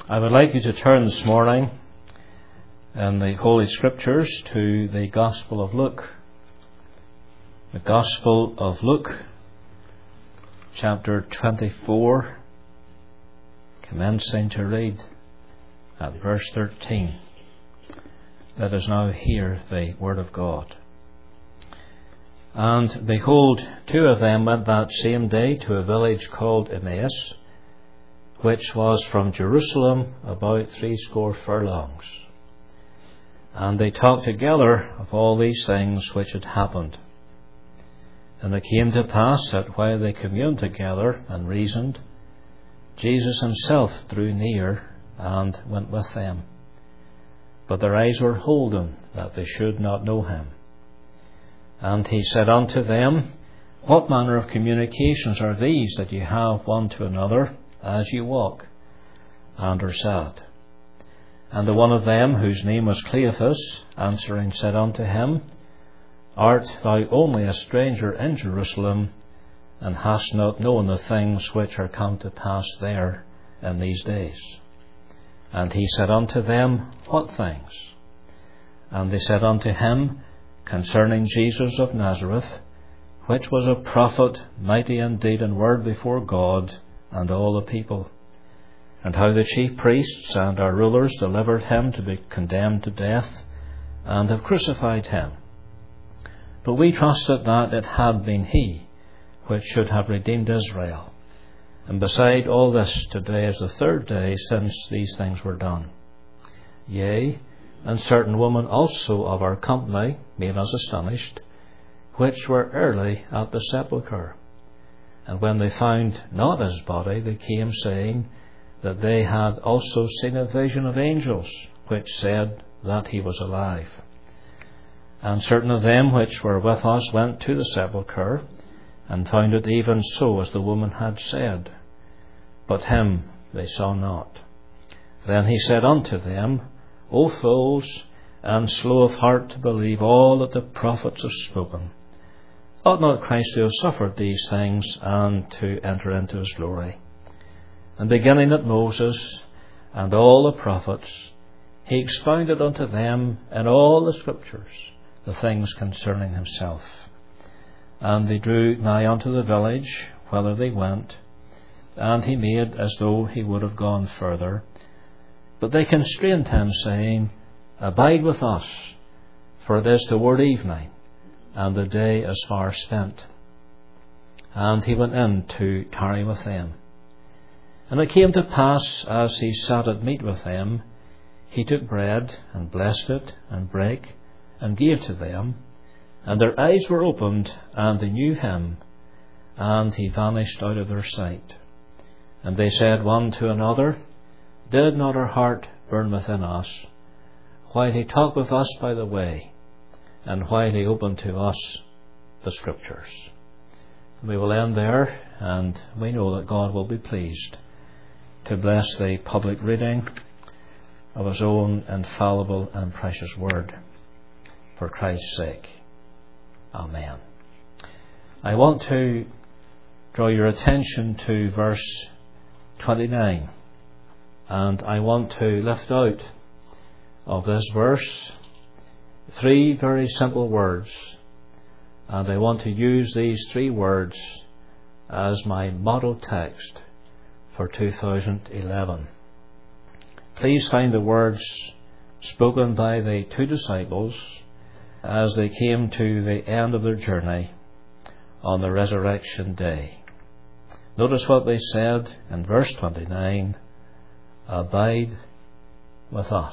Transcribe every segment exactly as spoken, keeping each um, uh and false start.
I would like you to turn this morning in the Holy Scriptures to the Gospel of Luke. The Gospel of Luke, chapter twenty-four, commencing to read at verse thirteen. Let us now hear the Word of God. And behold, two of them went that same day to a village called Emmaus, which was from Jerusalem about threescore furlongs. And they talked together of all these things which had happened. And it came to pass that while they communed together and reasoned, Jesus himself drew near and went with them. But their eyes were holden, that they should not know him. And he said unto them, What manner of communications are these that you have one to another, as you walk, and are sad? And the one of them, whose name was Cleophas, answering said unto him, Art thou only a stranger in Jerusalem, and hast not known the things which are come to pass there in these days? And he said unto them, What things? And they said unto him, Concerning Jesus of Nazareth, which was a prophet, mighty in deed and word before God and all the people, and how the chief priests and our rulers delivered him to be condemned to death, and have crucified him. But we trusted that it had been he which should have redeemed Israel. And beside all this, today is the third day since these things were done. Yea, and certain women also of our company made us astonished, which were early at the sepulchre. And when they found not his body, they came, saying that they had also seen a vision of angels, which said that he was alive. And certain of them which were with us went to the sepulchre, and found it even so as the woman had said, but him they saw not. Then he said unto them, O fools, and slow of heart to believe all that the prophets have spoken. Ought not Christ to have suffered these things, and to enter into his glory? And beginning at Moses and all the prophets, he expounded unto them in all the Scriptures the things concerning himself. And they drew nigh unto the village whither they went, and he made as though he would have gone further. But they constrained him, saying, Abide with us, for it is toward evening, and the day is far spent. And he went in to tarry with them. And it came to pass, as he sat at meat with them, he took bread, and blessed it, and brake, and gave to them. And their eyes were opened, and they knew him, and he vanished out of their sight. And they said one to another, Did not our heart burn within us, while he talked with us by the way, and while he opened to us the Scriptures? We will end there, and we know that God will be pleased to bless the public reading of his own infallible and precious word, for Christ's sake. Amen. I want to draw your attention to verse twenty-nine, and I want to lift out of this verse three very simple words, and I want to use these three words as my motto text for two thousand eleven. Please find the words spoken by the two disciples as they came to the end of their journey on the resurrection day. Notice what they said in verse twenty-nine, Abide with us.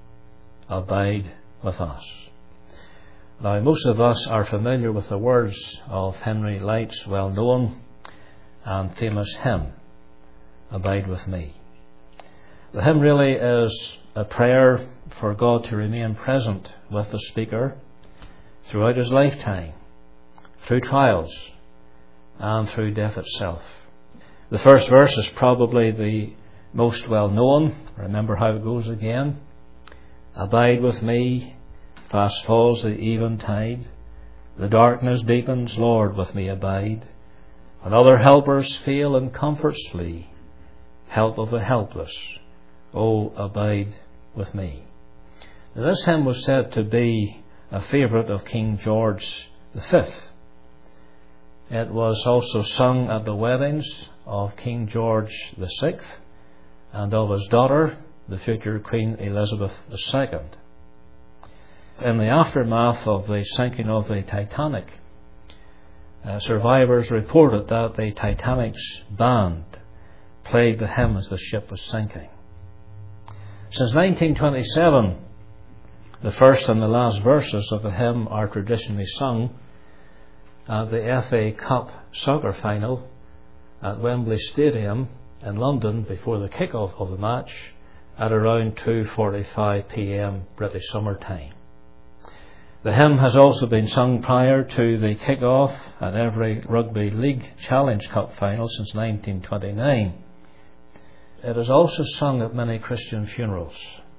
Abide with us. Now, most of us are familiar with the words of Henry Light's well-known and famous hymn, Abide with me. The hymn really is a prayer for God to remain present with the speaker throughout his lifetime, through trials, and through death itself. The first verse is probably the most well known. Remember how it goes again. Abide with me, fast falls the eventide. The darkness deepens, Lord, with me abide. When other helpers fail and comforts flee, help of the helpless O abide with me. Now, this hymn was said to be a favourite of King George the Fifth. It was also sung at the weddings of King George the Sixth and of his daughter, the future Queen Elizabeth the Second. In the aftermath of the sinking of the Titanic, uh, survivors reported that the Titanic's band played the hymn as the ship was sinking. Since nineteen twenty-seven, the first and the last verses of the hymn are traditionally sung at the F A Cup soccer final at Wembley Stadium in London before the kick-off of the match at around two forty-five p.m. British summer time. The hymn has also been sung prior to the kick-off at every Rugby League Challenge Cup final since nineteen twenty-nine. It is also sung at many Christian funerals.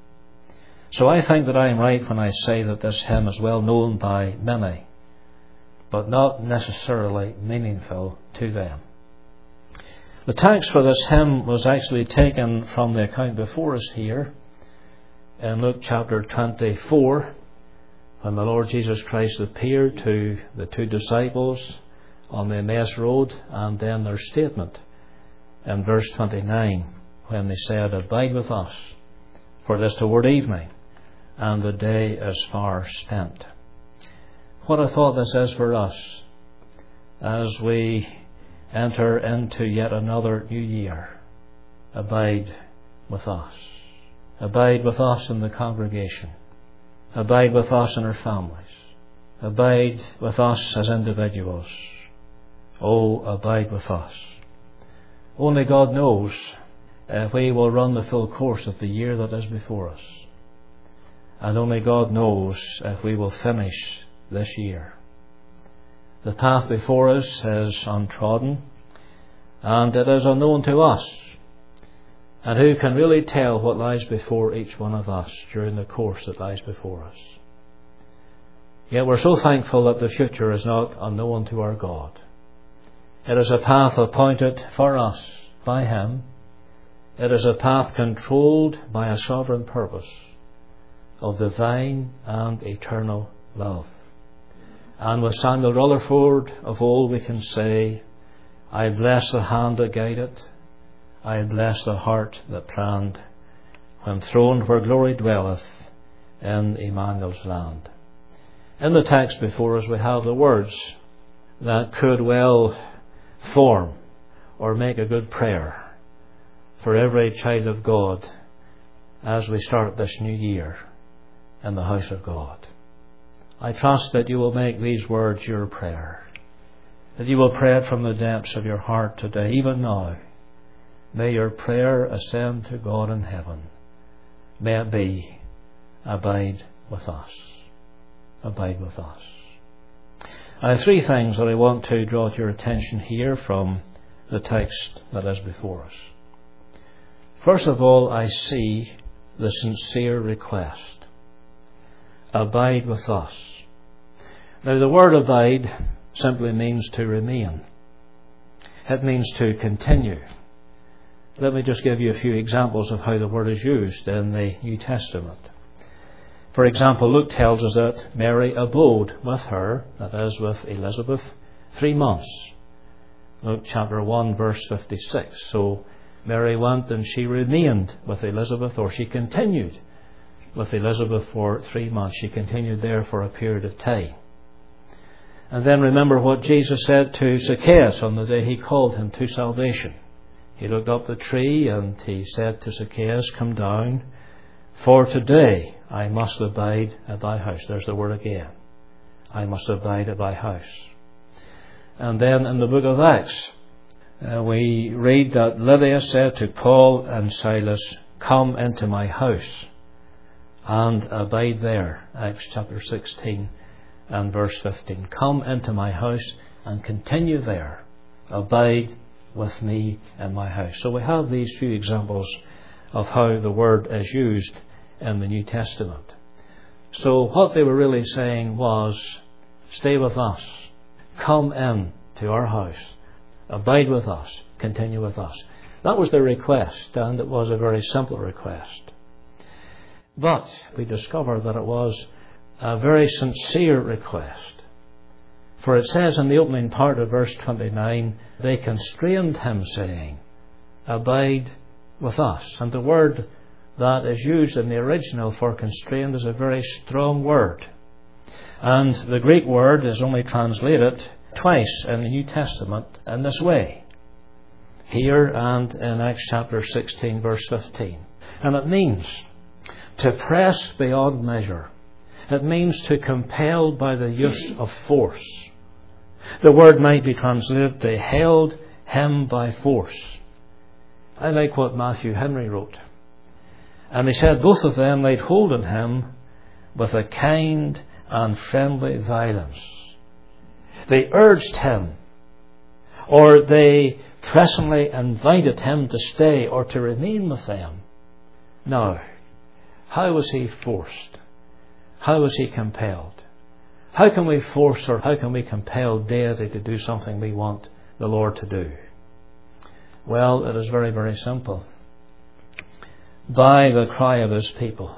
So I think that I am right when I say that this hymn is well known by many, but not necessarily meaningful to them. The text for this hymn was actually taken from the account before us here in Luke chapter twenty-four, when the Lord Jesus Christ appeared to the two disciples on the Emmaus Road, and then their statement in verse twenty-nine when they said, "Abide with us, for it is toward evening, and the day is far spent." What a thought this is for us as we enter into yet another new year. Abide with us. Abide with us in the congregation. Abide with us in our families. Abide with us as individuals. Oh, abide with us. Only God knows if we will run the full course of the year that is before us. And only God knows if we will finish this year. The path before us is untrodden, and it is unknown to us. And who can really tell what lies before each one of us during the course that lies before us? Yet we're so thankful that the future is not unknown to our God. It is a path appointed for us by Him. It is a path controlled by a sovereign purpose of divine and eternal love. And with Samuel Rutherford of old we can say, "I bless the hand that guided, I bless the heart that planned, when throned where glory dwelleth in Emmanuel's land." In the text before us we have the words that could well form or make a good prayer for every child of God as we start this new year in the house of God. I trust that you will make these words your prayer, that you will pray it from the depths of your heart today, even now. May your prayer ascend to God in heaven. May it be, abide with us. Abide with us. I have three things that I want to draw to your attention here from the text that is before us. First of all, I see the sincere request. Abide with us. Now, the word abide simply means to remain. It means to continue. Let me just give you a few examples of how the word is used in the New Testament. For example, Luke tells us that Mary abode with her, that is, with Elizabeth, three months. Luke chapter one, verse fifty-six. So Mary went and she remained with Elizabeth, or she continued with Elizabeth for three months. She continued there for a period of time. And then remember what Jesus said to Zacchaeus on the day he called him to salvation. He looked up the tree and he said to Zacchaeus, "Come down, for today I must abide at thy house." There's the word again. I must abide at thy house. And then in the book of Acts, uh, we read that Lydia said to Paul and Silas, "Come into my house and abide there." Acts chapter sixteen and verse fifteen. Come into my house and continue there. Abide with me in my house. So we have these few examples of how the word is used in the New Testament. So what they were really saying was, stay with us. Come in to our house. Abide with us. Continue with us. That was the request, and it was a very simple request. But we discover that it was a very sincere request. For it says in the opening part of verse twenty-nine, they constrained him, saying, "Abide with us." And the word that is used in the original for constrained is a very strong word. And the Greek word is only translated twice in the New Testament in this way. Here and in Acts chapter sixteen, verse fifteen. And it means to press beyond measure. It means to compel by the use of force. The word might be translated, they held him by force. I like what Matthew Henry wrote. And he said both of them laid hold on him with a kind and friendly violence. They urged him, or they pressingly invited him to stay or to remain with them. Now, how was he forced? How was he compelled? How can we force or how can we compel deity to do something we want the Lord to do? Well, it is very, very simple. By the cry of his people.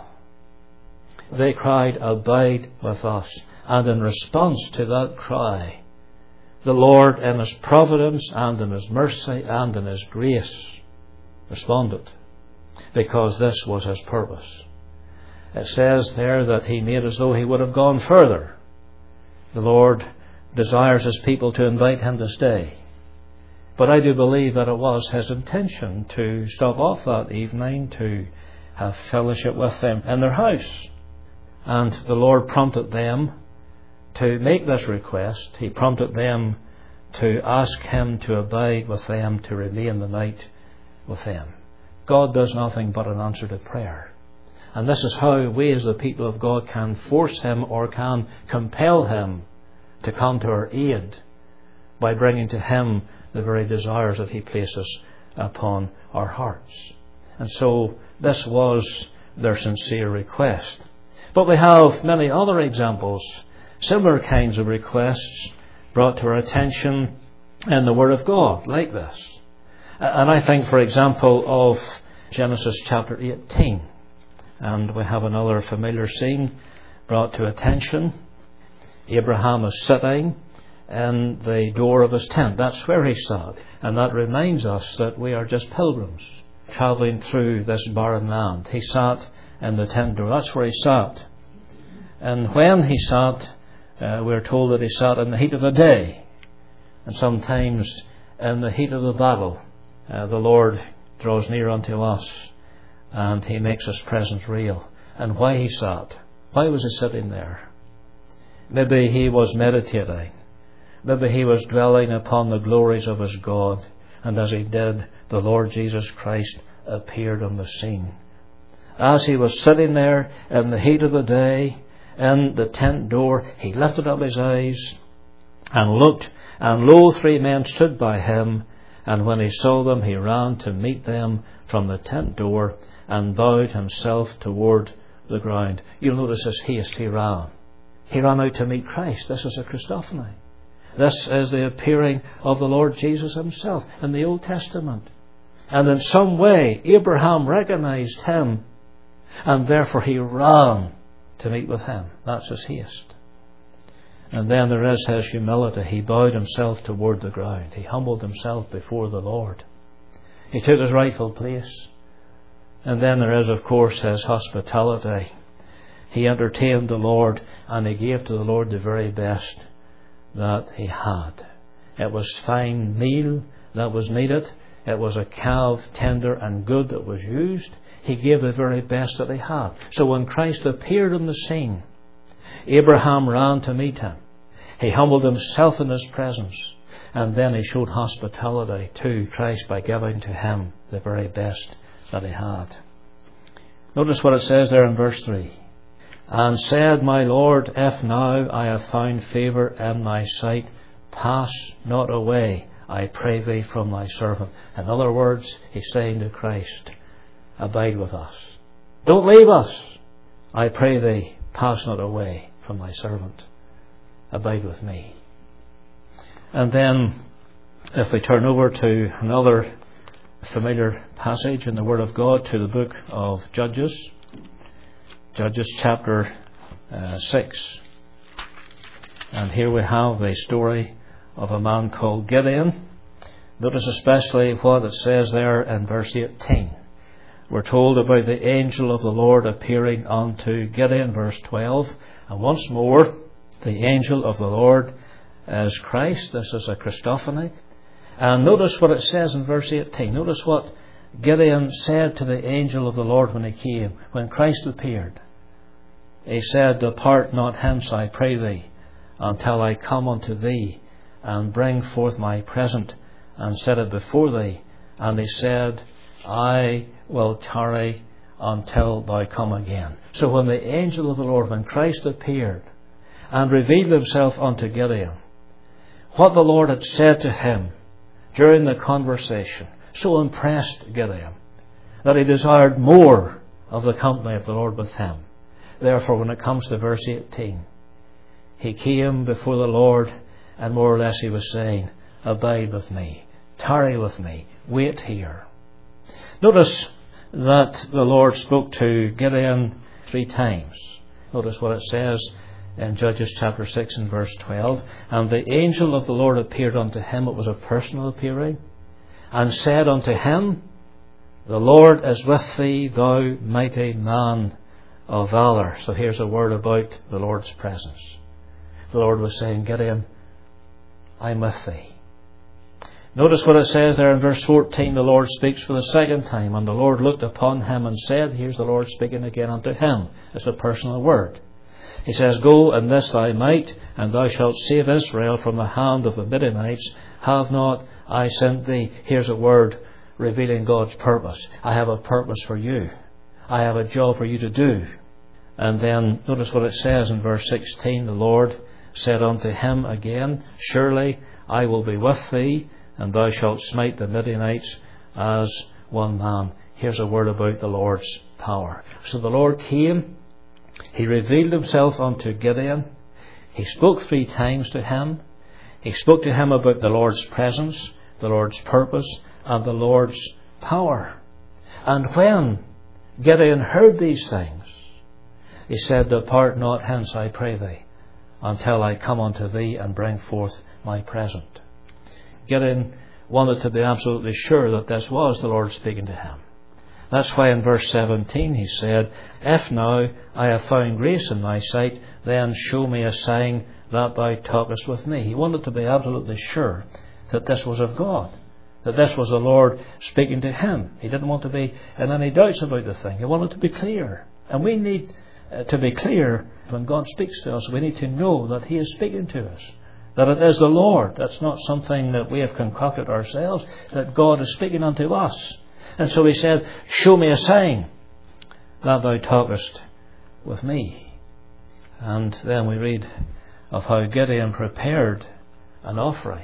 They cried, "Abide with us." And in response to that cry, the Lord in his providence and in his mercy and in his grace responded, because this was his purpose. It says there that he made as though he would have gone further. The Lord desires his people to invite him to stay. But I do believe that it was his intention to stop off that evening, to have fellowship with them in their house. And the Lord prompted them to make this request. He prompted them to ask him to abide with them, to remain the night with them. God does nothing but an answer to prayer. And this is how we as the people of God can force him or can compel him to come to our aid, by bringing to him the very desires that he places upon our hearts. And so this was their sincere request. But we have many other examples, similar kinds of requests brought to our attention in the Word of God, like this. And I think, for example, of Genesis chapter eighteen. And we have another familiar scene brought to attention. Abraham is sitting in the door of his tent. That's where he sat. And that reminds us that we are just pilgrims travelling through this barren land. He sat in the tent door. That's where he sat. And when he sat, uh, we're told that he sat in the heat of the day. And sometimes in the heat of the battle, uh, the Lord draws near unto us and he makes his presence real. And why he sat? Why was he sitting there? Maybe he was meditating. Maybe he was dwelling upon the glories of his God. And as he did, the Lord Jesus Christ appeared on the scene. As he was sitting there in the heat of the day, in the tent door, he lifted up his eyes and looked, and lo, three men stood by him. And when he saw them, he ran to meet them from the tent door and bowed himself toward the ground. You'll notice his haste. He ran. He ran out to meet Christ. This is a Christophany. This is the appearing of the Lord Jesus himself in the Old Testament. And in some way, Abraham recognized him, and therefore he ran to meet with him. That's his haste. And then there is his humility. He bowed himself toward the ground. He humbled himself before the Lord. He took his rightful place. And then there is, of course, his hospitality. He entertained the Lord, and he gave to the Lord the very best that he had. It was fine meal that was needed. It was a calf, tender and good, that was used. He gave the very best that he had. So when Christ appeared on the scene, Abraham ran to meet him. He humbled himself in his presence, and then he showed hospitality to Christ by giving to him the very best that he had. Notice what it says there in verse three. And said, My Lord, if now I have found favour in thy sight, pass not away, I pray thee, from thy servant. In other words, he's saying to Christ, abide with us. Don't leave us. I pray thee, pass not away from thy servant. Abide with me. And then, if we turn over to another familiar passage in the Word of God to the book of Judges. Judges chapter uh, six. And here we have the story of a man called Gideon. Notice especially what it says there in verse eighteen. We're told about the angel of the Lord appearing unto Gideon, verse twelve. And once more, the angel of the Lord is Christ. This is a Christophany. And notice what it says in verse eighteen. Notice what Gideon said to the angel of the Lord when he came, when Christ appeared. He said, "Depart not hence, I pray thee, until I come unto thee, and bring forth my present, and set it before thee." And he said, "I will tarry until thou come again." So when the angel of the Lord, when Christ appeared and revealed himself unto Gideon, what the Lord had said to him during the conversation so impressed Gideon that he desired more of the company of the Lord with him. Therefore, when it comes to verse eighteen, he came before the Lord, and more or less he was saying, "Abide with me, tarry with me, wait here." Notice that the Lord spoke to Gideon three times. Notice what it says in Judges chapter six and verse twelve. "And the angel of the Lord appeared unto him," it was a personal appearing, "and said unto him, The Lord is with thee, thou mighty man of valour." So here's a word about the Lord's presence. The Lord was saying, "Gideon, I'm with thee." Notice what it says there in verse fourteen. The Lord speaks for the second time. "And the Lord looked upon him and said," here's the Lord speaking again unto him. It's a personal word. He says, "Go in this thy might, and thou shalt save Israel from the hand of the Midianites. Have not I sent thee?" Here's a word revealing God's purpose. I have a purpose for you. I have a job for you to do. And then notice what it says in verse sixteen. The Lord said unto him again, "Surely I will be with thee, and thou shalt smite the Midianites as one man." Here's a word about the Lord's power. So the Lord came. He revealed himself unto Gideon. He spoke three times to him. He spoke to him about the Lord's presence, the Lord's purpose, and the Lord's power. And when Gideon heard these things, he said, "Depart not hence, I pray thee, until I come unto thee and bring forth my present." Gideon wanted to be absolutely sure that this was the Lord speaking to him. That's why in verse seventeen he said, "If now I have found grace in thy sight, then show me a sign that thou talkest with me." He wanted to be absolutely sure that this was of God, that this was the Lord speaking to him. He didn't want to be in any doubts about the thing. He wanted to be clear. And we need uh, to be clear when God speaks to us. We need to know that He is speaking to us, that it is the Lord. That's not something that we have concocted ourselves, that God is speaking unto us. And so he said, "Show me a sign that thou talkest with me." And then we read of how Gideon prepared an offering,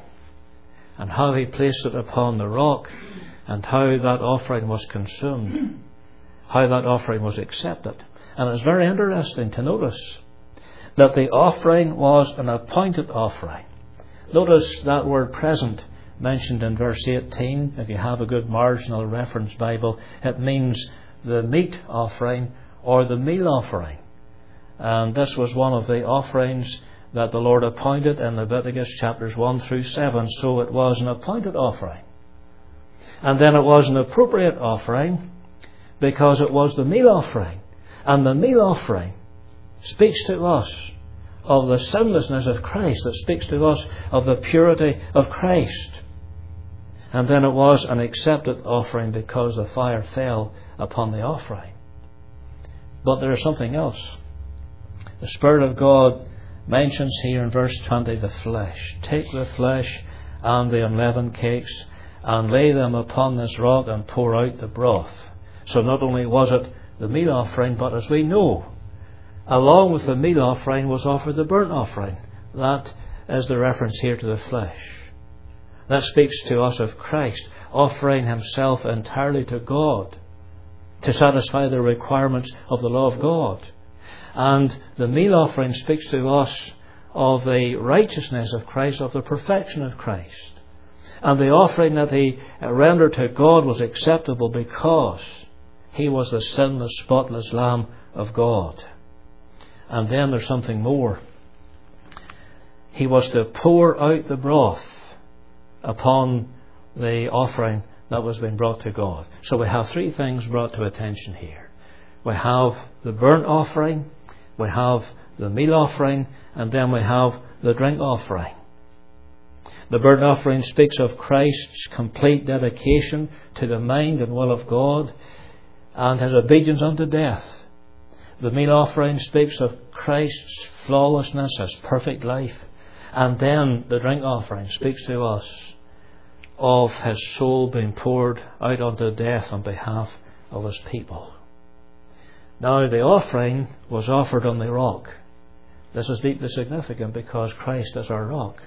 and how he placed it upon the rock, and how that offering was consumed, how that offering was accepted. And it's very interesting to notice that the offering was an appointed offering. Notice that word "present" mentioned in verse eighteen. If you have a good marginal reference Bible, it means the meat offering or the meal offering. And this was one of the offerings that the Lord appointed in Leviticus chapters one through seven. So it was an appointed offering. And then it was an appropriate offering because it was the meal offering. And the meal offering speaks to us of the sinlessness of Christ. It speaks to us of the purity of Christ. And then it was an accepted offering because the fire fell upon the offering. But there is something else. The Spirit of God mentions here in verse twenty the flesh. "Take the flesh and the unleavened cakes and lay them upon this rock and pour out the broth." So not only was it the meal offering, but as we know, along with the meal offering was offered the burnt offering. That is the reference here to the flesh. That speaks to us of Christ offering himself entirely to God to satisfy the requirements of the law of God. And the meal offering speaks to us of the righteousness of Christ, of the perfection of Christ. And the offering that he rendered to God was acceptable because he was the sinless, spotless Lamb of God. And then there's something more. He was to pour out the broth upon the offering that was being brought to God. So we have three things brought to attention here. We have the burnt offering, we have the meal offering, and then we have the drink offering. The burnt offering speaks of Christ's complete dedication to the mind and will of God and his obedience unto death. The meal offering speaks of Christ's flawlessness, his perfect life. And then the drink offering speaks to us of his soul being poured out unto death on behalf of his people. Now the offering was offered on the rock. This is deeply significant because Christ is our rock.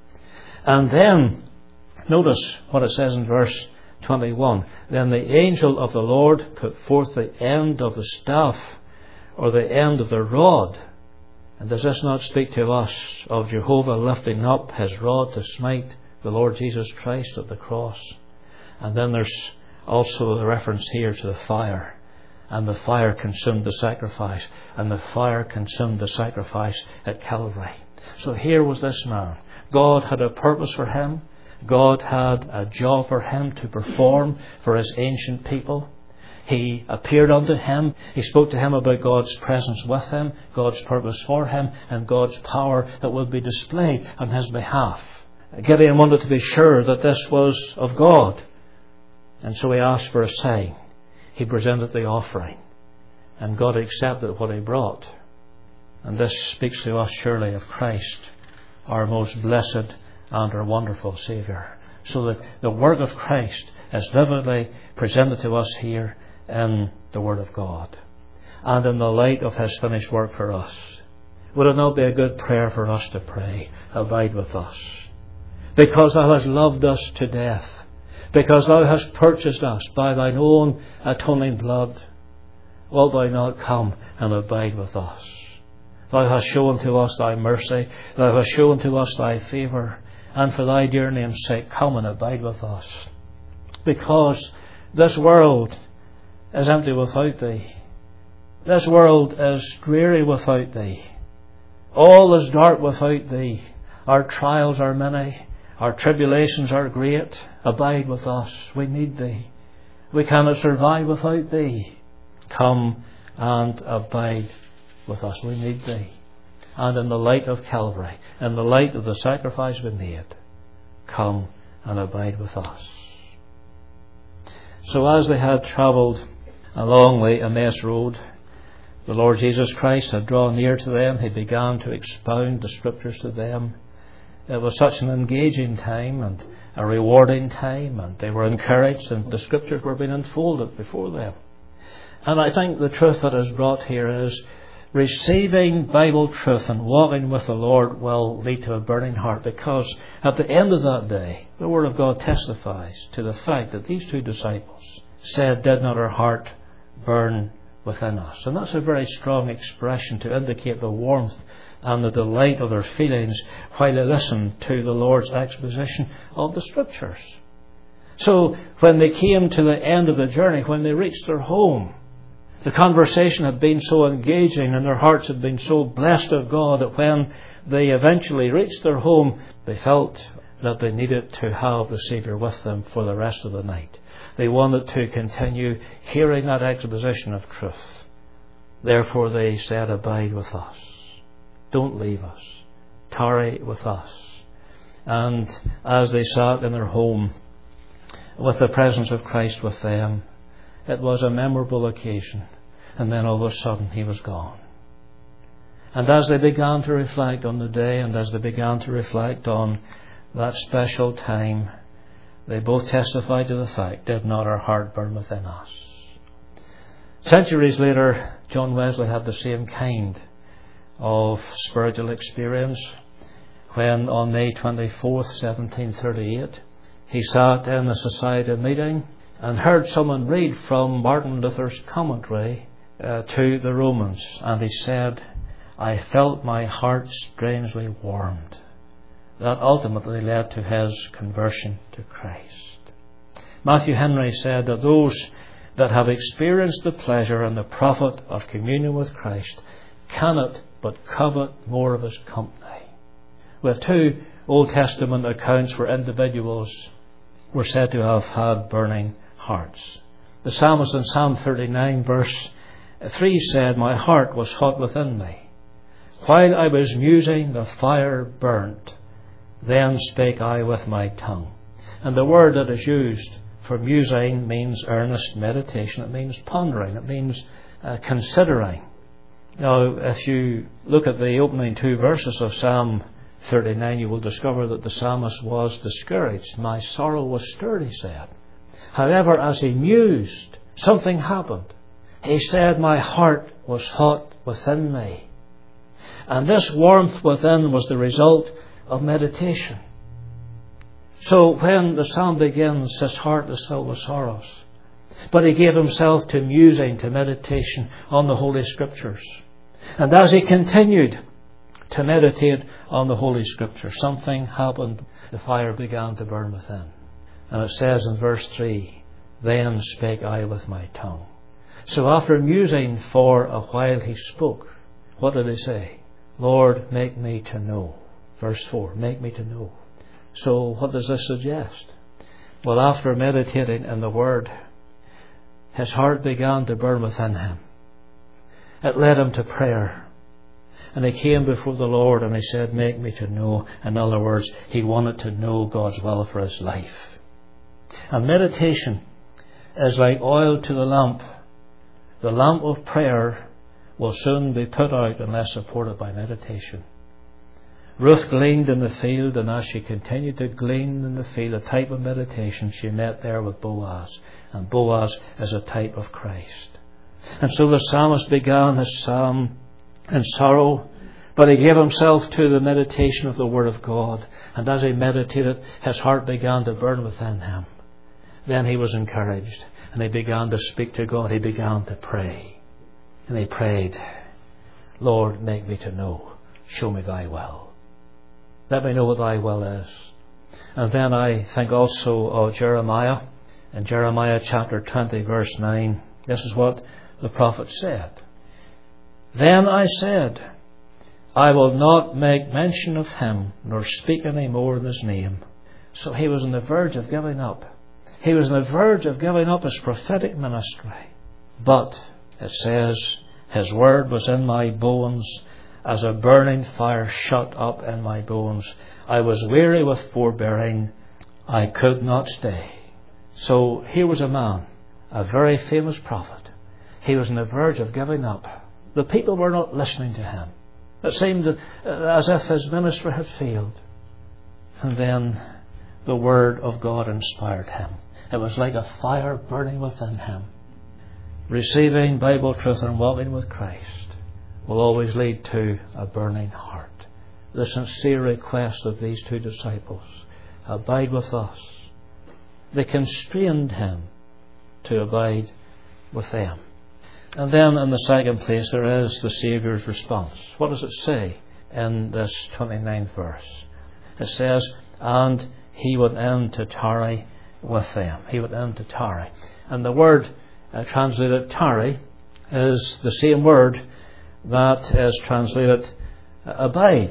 And then, notice what it says in verse twenty-one. Then the angel of the Lord put forth the end of the staff, or the end of the rod. And does this not speak to us of Jehovah lifting up his rod to smite the Lord Jesus Christ at the cross? And then there's also a reference here to the fire. And the fire consumed the sacrifice. And the fire consumed the sacrifice at Calvary. So here was this man. God had a purpose for him. God had a job for him to perform for his ancient people. He appeared unto him. He spoke to him about God's presence with him, God's purpose for him, and God's power that would be displayed on his behalf. Gideon wanted to be sure that this was of God. And so he asked for a sign. He presented the offering. And God accepted what he brought. And this speaks to us surely of Christ, our most blessed and our wonderful Saviour. So that the work of Christ is vividly presented to us here in the Word of God. And in the light of his finished work for us. Would it not be a good prayer for us to pray? Abide with us. Because thou hast loved us to death. Because thou hast purchased us by thine own atoning blood. Wilt thou not come and abide with us? Thou hast shown to us thy mercy. Thou hast shown to us thy favour. And for thy dear name's sake, come and abide with us. Because this world is empty without thee. This world is dreary without thee. All is dark without thee. Our trials are many. Our tribulations are great. Abide with us. We need thee. We cannot survive without thee. Come and abide with us. We need thee. And in the light of Calvary, in the light of the sacrifice we made, come and abide with us. So as they had travelled along the Emmaus road, the Lord Jesus Christ had drawn near to them. He began to expound the Scriptures to them. It was such an engaging time and a rewarding time, and they were encouraged, and the Scriptures were being unfolded before them. And I think the truth that is brought here is receiving Bible truth and walking with the Lord will lead to a burning heart, because at the end of that day, the Word of God testifies to the fact that these two disciples said, "Did not our heart burn within us?" And that's a very strong expression to indicate the warmth and the delight of their feelings while they listened to the Lord's exposition of the Scriptures. So when they came to the end of the journey, when they reached their home, the conversation had been so engaging and their hearts had been so blessed of God that when they eventually reached their home, they felt that they needed to have the Saviour with them for the rest of the night. They wanted to continue hearing that exposition of truth. Therefore they said, "Abide with us. Don't leave us. Tarry with us." And as they sat in their home with the presence of Christ with them, it was a memorable occasion. And then all of a sudden he was gone. And as they began to reflect on the day, and as they began to reflect on that special time, they both testified to the fact, "Did not our heart burn within us?" Centuries later, John Wesley had the same kind of spiritual experience when on May twenty-fourth, seventeen thirty-eight, he sat in a society meeting and heard someone read from Martin Luther's commentary uh, to the Romans, and he said, "I felt my heart strangely warmed that ultimately led to his conversion to Christ. Matthew Henry said that those that have experienced the pleasure and the profit of communion with Christ cannot but covet more of his company. We have two Old Testament accounts where individuals were said to have had burning hearts. The psalmist in Psalm thirty-nine verse three said, "My heart was hot within me. While I was musing, the fire burnt. Then spake I with my tongue." And the word that is used for musing means earnest meditation. It means pondering. It means uh, considering. Now, if you look at the opening two verses of Psalm thirty-nine, you will discover that the psalmist was discouraged. "My sorrow was stirred," he said. However, as he mused, something happened. He said, "My heart was hot within me." And this warmth within was the result of meditation. So when the psalm begins, his heart is filled with sorrows. But he gave himself to musing, to meditation on the Holy Scriptures. And as he continued to meditate on the Holy Scripture, something happened. The fire began to burn within. And it says in verse three, "Then spake I with my tongue." So after musing for a while, he spoke. What did he say? "Lord, make me to know." Verse four, "Make me to know." So what does this suggest? Well, after meditating in the Word, his heart began to burn within him. It led him to prayer. And he came before the Lord and he said, "Make me to know." In other words, he wanted to know God's will for his life. And meditation is like oil to the lamp. The lamp of prayer will soon be put out unless supported by meditation. Ruth gleaned in the field, and as she continued to glean in the field, a type of meditation, she met there with Boaz. And Boaz is a type of Christ. And so the psalmist began his psalm in sorrow, but he gave himself to the meditation of the Word of God. And as he meditated, his heart began to burn within him. Then he was encouraged, and he began to speak to God. He began to pray. And he prayed, "Lord, make me to know. Show me thy will. Let me know what thy will is." And then I think also of Jeremiah. In Jeremiah chapter twenty verse nine, this is what the prophet said. "Then I said, I will not make mention of him, nor speak any more in his name." So he was on the verge of giving up. He was on the verge of giving up his prophetic ministry. But it says, "His word was in my bones, as a burning fire shut up in my bones. I was weary with forbearing. I could not stay." So here was a man, a very famous prophet. He was on the verge of giving up. The people were not listening to him. It seemed as if his ministry had failed. And then the Word of God inspired him. It was like a fire burning within him. Receiving Bible truth and walking with Christ will always lead to a burning heart. The sincere request of these two disciples, "Abide with us." They constrained him to abide with them. And then in the second place there is the Saviour's response. What does it say in this twenty-ninth verse? It says, "And he went in to tarry with them." He went in to tarry. And the word uh, translated tarry is the same word that is translated uh, abide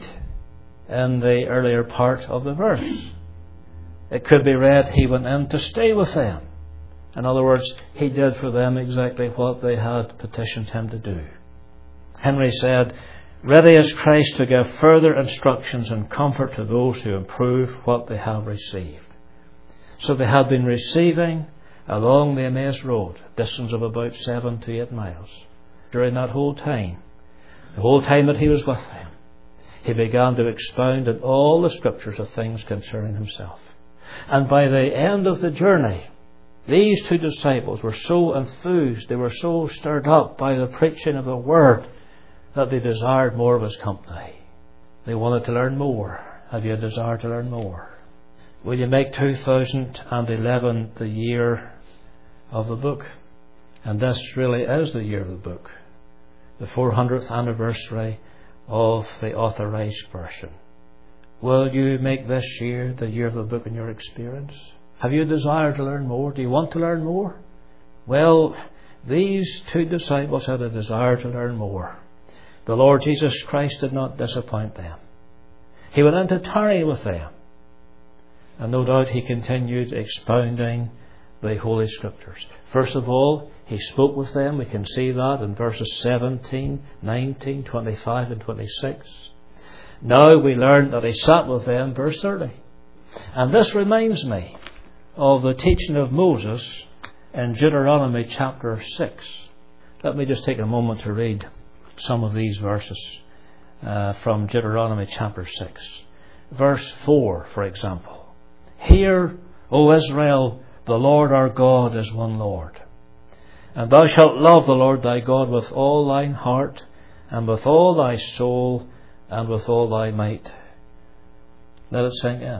in the earlier part of the verse. It could be read, "He went in to stay with them." In other words, he did for them exactly what they had petitioned him to do. Henry said, "Ready is Christ to give further instructions and comfort to those who improve what they have received." So they had been receiving along the Emmaus Road, a distance of about seven to eight miles. During that whole time, the whole time that he was with them, he began to expound in all the Scriptures of things concerning himself. And by the end of the journey, these two disciples were so enthused, they were so stirred up by the preaching of the Word, that they desired more of his company. They wanted to learn more. Have you a desire to learn more? Will you make two thousand eleven the year of the book? And this really is the year of the book. The four hundredth anniversary of the Authorized Version. Will you make this year the year of the book in your experience? Have you a desire to learn more? Do you want to learn more? Well, these two disciples had a desire to learn more. The Lord Jesus Christ did not disappoint them. He went in to tarry with them. And no doubt He continued expounding the Holy Scriptures. First of all, He spoke with them. We can see that in verses seventeen, nineteen, twenty-five and twenty-six. Now we learn that He sat with them, verse thirty. And this reminds me of the teaching of Moses in Deuteronomy chapter six. Let me just take a moment to read some of these verses uh, from Deuteronomy chapter six. Verse four, for example. Hear, O Israel, the Lord our God is one Lord. And thou shalt love the Lord thy God with all thine heart, and with all thy soul, and with all thy might. Let it sink in.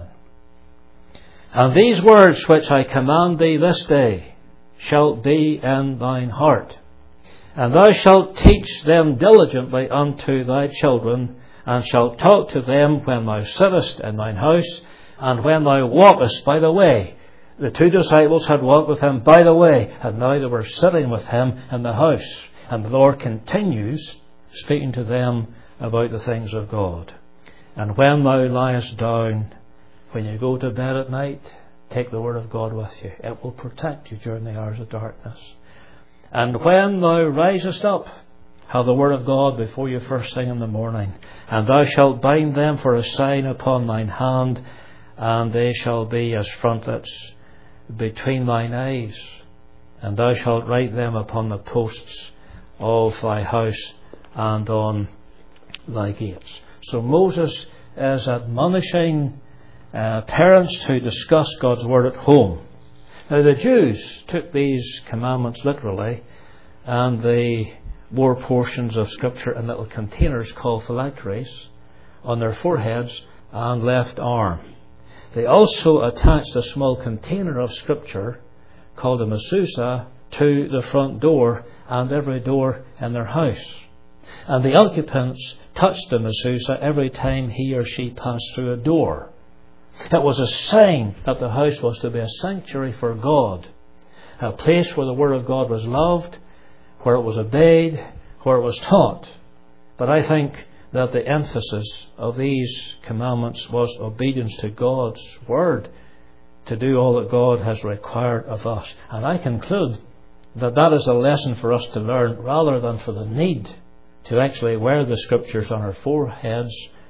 And these words which I command thee this day shall be in thine heart. And thou shalt teach them diligently unto thy children, and shalt talk to them when thou sittest in thine house, and when thou walkest by the way. The two disciples had walked with Him by the way, and now they were sitting with Him in the house. And the Lord continues speaking to them about the things of God. And when thou liest down, when you go to bed at night, take the Word of God with you. It will protect you during the hours of darkness. And when thou risest up, have the Word of God before you first thing in the morning. And thou shalt bind them for a sign upon thine hand, and they shall be as frontlets between thine eyes. And thou shalt write them upon the posts of thy house and on thy gates. So Moses is admonishing uh, parents to discuss God's Word at home. Now the Jews took these commandments literally, and they wore portions of Scripture in little containers called phylacteries on their foreheads and left arm. They also attached a small container of Scripture called a mezuzah to the front door and every door in their house. And the occupants touched the mezuzah every time he or she passed through a door. It was a sign that the house was to be a sanctuary for God, a place where the Word of God was loved, where it was obeyed, where it was taught. But I think that the emphasis of these commandments was obedience to God's Word, to do all that God has required of us. And I conclude that that is a lesson for us to learn, rather than for the need to actually wear the Scriptures on our foreheads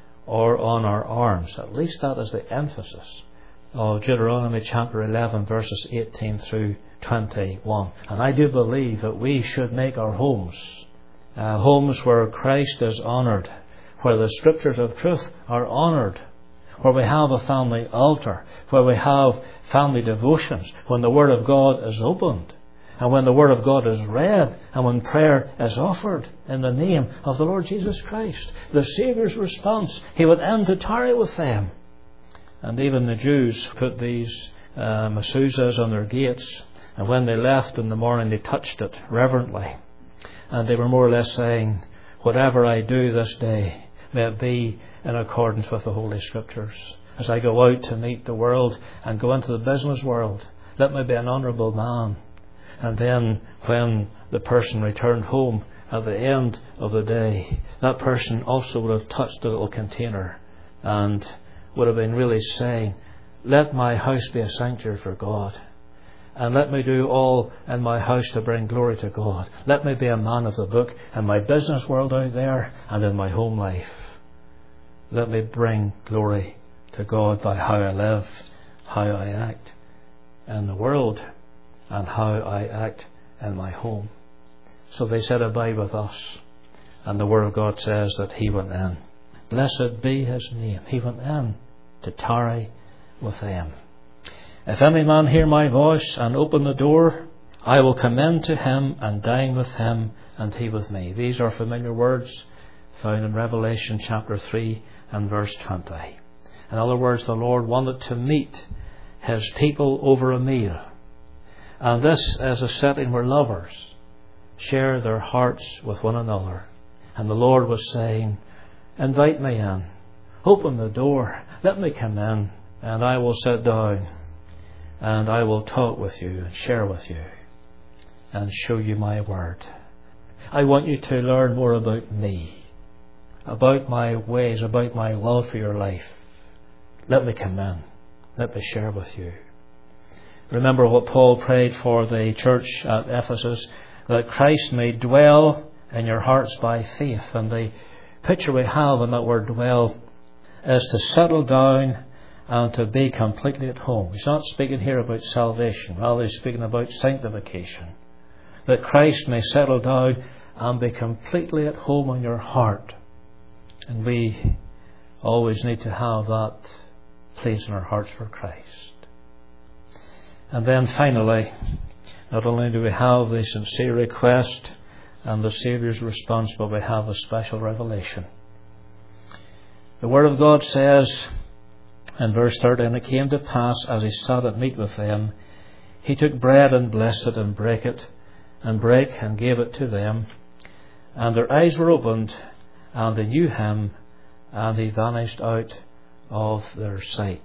or on our arms. At least that is the emphasis of Deuteronomy chapter eleven, verses eighteen through twenty-one. And I do believe that we should make our homes uh, homes where Christ is honoured, where the Scriptures of truth are honoured, where we have a family altar, where we have family devotions, when the Word of God is opened, and when the Word of God is read, and when prayer is offered in the name of the Lord Jesus Christ. The Saviour's response, He would end to tarry with them. And even the Jews put these uh, mezuzahs on their gates, and when they left in the morning they touched it reverently. And they were more or less saying, whatever I do this day, may it be in accordance with the Holy Scriptures. As I go out to meet the world and go into the business world, let me be an honourable man. And then when the person returned home at the end of the day, that person also would have touched the little container and would have been really saying, let my house be a sanctuary for God. And let me do all in my house to bring glory to God. Let me be a man of the book in my business world out there and in my home life. Let me bring glory to God by how I live, how I act in the world, and how I act in my home. So they said, abide with us. And the Word of God says that He went in. Blessed be His name. He went in to tarry with them. If any man hear my voice and open the door, I will come in to him and dine with him and he with me. These are familiar words found in Revelation chapter three and verse twenty. In other words, the Lord wanted to meet His people over a meal. And this is a setting where lovers share their hearts with one another. And the Lord was saying, invite me in. Open the door. Let me come in, and I will sit down, and I will talk with you and share with you and show you my word. I want you to learn more about me, about my ways, about my love for your life. Let me come in. Let me share with you. Remember what Paul prayed for the church at Ephesus, that Christ may dwell in your hearts by faith. And the picture we have in that word dwell is to settle down and to be completely at home. He's not speaking here about salvation, rather he's speaking about sanctification. That Christ may settle down and be completely at home in your heart. And we always need to have that place in our hearts for Christ. And then finally, not only do we have the sincere request and the Saviour's response, but we have a special revelation. The Word of God says in verse thirty, and it came to pass, as he sat at meat with them, he took bread and blessed it and brake it, and brake and gave it to them. And their eyes were opened, and they knew him, and he vanished out of their sight.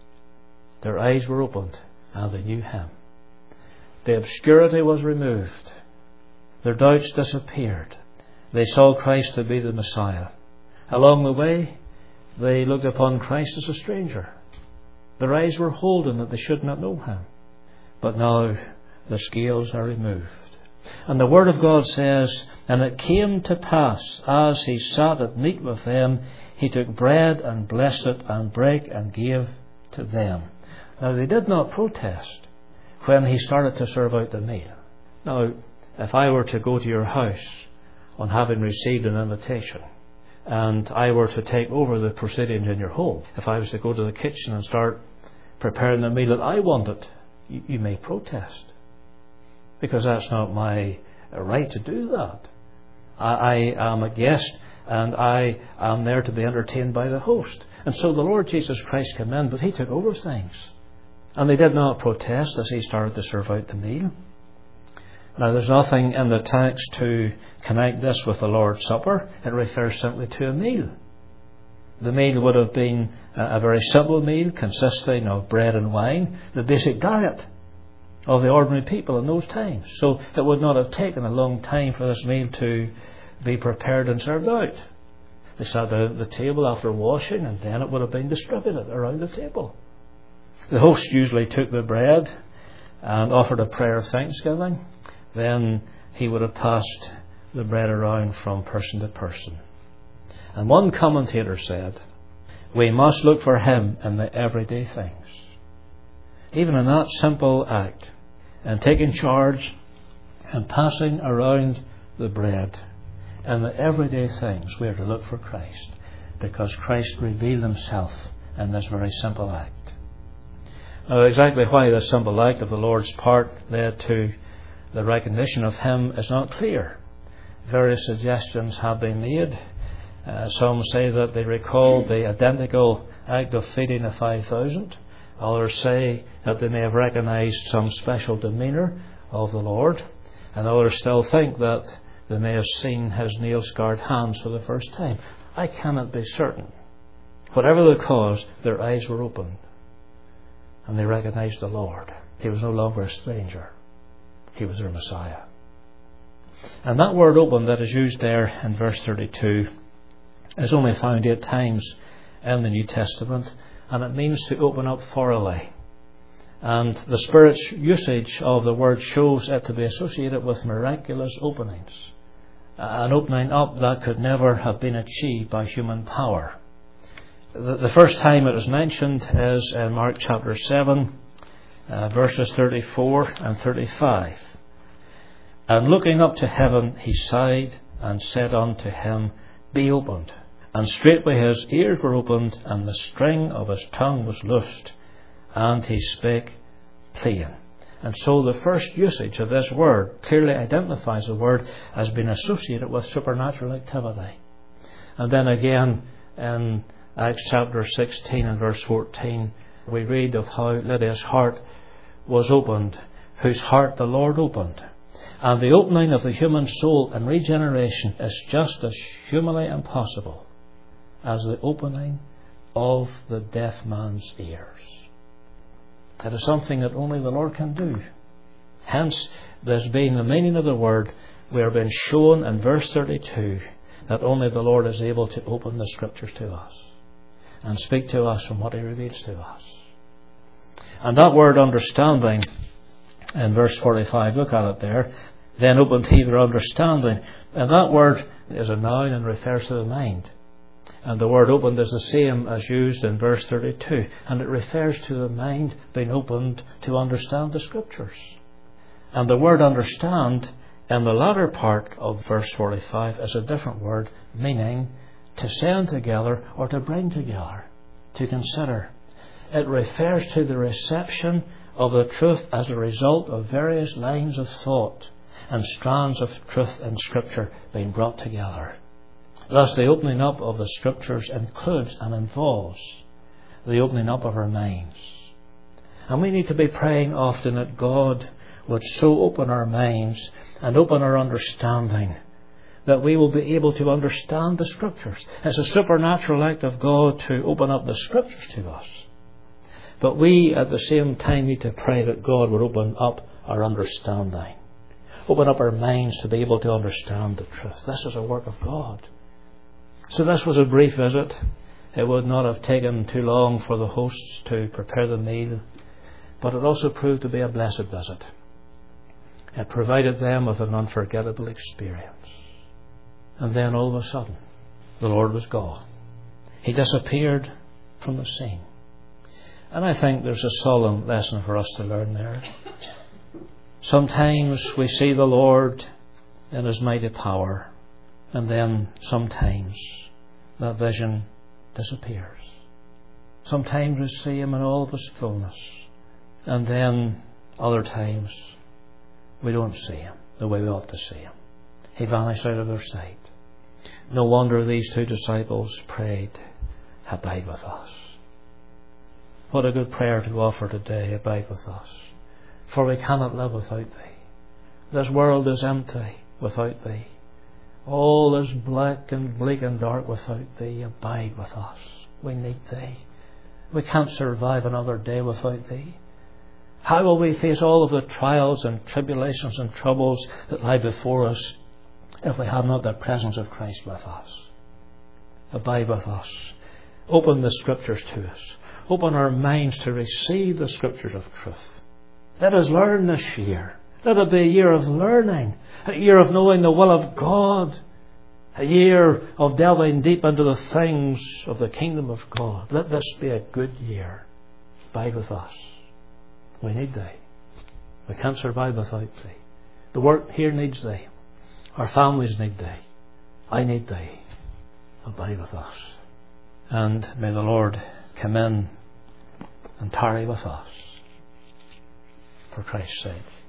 Their eyes were opened, and they knew him. The obscurity was removed. Their doubts disappeared. They saw Christ to be the Messiah. Along the way, they looked upon Christ as a stranger. Their eyes were holden that they should not know him. But now the scales are removed. And the Word of God says, and it came to pass, as he sat at meat with them, he took bread and blessed it and brake and gave to them. Now they did not protest when he started to serve out the meal. Now, if I were to go to your house on having received an invitation, and I were to take over the proceedings in your home, if I was to go to the kitchen and start preparing the meal that I wanted, you, you may protest. Because that's not my right to do that. I, I am a guest, and I am there to be entertained by the host. And so the Lord Jesus Christ came in, but he took over things. And they did not protest as he started to serve out the meal. Now, there's nothing in the text to connect this with the Lord's Supper. It refers simply to a meal. The meal would have been a very simple meal consisting of bread and wine, the basic diet of the ordinary people in those times. So it would not have taken a long time for this meal to be prepared and served out. They sat down at the table after washing, and then it would have been distributed around the table. The host usually took the bread and offered a prayer of thanksgiving. Then he would have passed the bread around from person to person. And one commentator said, we must look for him in the everyday things. Even in that simple act, and taking charge and passing around the bread, in the everyday things we are to look for Christ, because Christ revealed himself in this very simple act. Now, exactly why this simple act of the Lord's part led to the recognition of him is not clear. Various suggestions have been made. Uh, some say that they recall the identical act of feeding the five thousand. Others say that they may have recognized some special demeanour of the Lord. And others still think that they may have seen his nail-scarred hands for the first time. I cannot be certain. Whatever the cause, their eyes were opened, and they recognized the Lord. He was no longer a stranger. He was their Messiah. And that word open that is used there in verse thirty-two is only found eight times in the New Testament, and it means to open up thoroughly. And the Spirit's usage of the word shows it to be associated with miraculous openings. An opening up that could never have been achieved by human power. The first time it is mentioned is in Mark chapter seven, uh, verses thirty-four and thirty-five. And looking up to heaven, he sighed and said unto him, Be opened. And straightway his ears were opened, and the string of his tongue was loosed, and he spake plain. And so the first usage of this word clearly identifies the word as being associated with supernatural activity. And then again in Acts chapter sixteen and verse fourteen, we read of how Lydia's heart was opened, whose heart the Lord opened. And the opening of the human soul in regeneration is just as humanly impossible as the opening of the deaf man's ears. That is something that only the Lord can do. Hence, there's been the meaning of the word. We are being shown in verse thirty-two that only the Lord is able to open the Scriptures to us and speak to us from what He reveals to us. And that word understanding in verse forty-five, look at it there. Then opened he their understanding. And that word is a noun and refers to the mind. And the word opened is the same as used in verse thirty-two. And it refers to the mind being opened to understand the Scriptures. And the word understand in the latter part of verse forty-five is a different word, meaning to send together or to bring together, to consider. It refers to the reception of the truth as a result of various lines of thought and strands of truth in Scripture being brought together. Thus, the opening up of the Scriptures includes and involves the opening up of our minds. And we need to be praying often that God would so open our minds and open our understanding that we will be able to understand the Scriptures. It's a supernatural act of God to open up the Scriptures to us. But we at the same time need to pray that God would open up our understanding. Open up our minds to be able to understand the truth. This is a work of God. So this was a brief visit. It would not have taken too long for the hosts to prepare the meal, but it also proved to be a blessed visit. It provided them with an unforgettable experience. And then all of a sudden, the Lord was gone. He disappeared from the scene. And I think there's a solemn lesson for us to learn there. Sometimes we see the Lord in His mighty power, and then sometimes that vision disappears. Sometimes we see Him in all of His fullness, and then other times we don't see Him the way we ought to see Him. He vanished out of their sight. No wonder these two disciples prayed, "Abide with us." What a good prayer to offer today, abide with us. For we cannot live without Thee. This world is empty without Thee. All is black and bleak and dark without Thee. Abide with us. We need Thee. We can't survive another day without Thee. How will we face all of the trials and tribulations and troubles that lie before us if we have not the presence of Christ with us? Abide with us. Open the Scriptures to us. Open our minds to receive the Scriptures of truth. Let us learn this year. Let it be a year of learning, a year of knowing the will of God, a year of delving deep into the things of the kingdom of God. Let this be a good year. Abide with us. We need Thee. We can't survive without Thee. The work here needs Thee. Our families need Thee. I need Thee. Abide with us. And may the Lord come in and tarry with us for Christ's sake.